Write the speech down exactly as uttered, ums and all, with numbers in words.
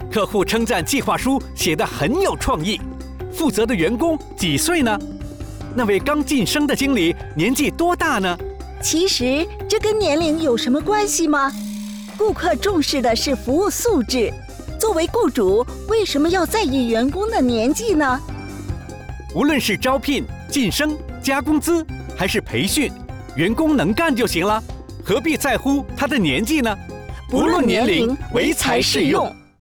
客户称赞计划书写得很有创意。负责的员工几岁呢？那位刚晋升的经理年纪多大呢？ 其实这跟年龄有什么关系吗？顾客重视的是服务素质，作为雇主，为什么要在意员工的年纪呢？ 无论是招聘、晋升、加工资，还是培训，员工能干就行了，何必在乎他的年纪呢？ 不论年龄，唯才是用。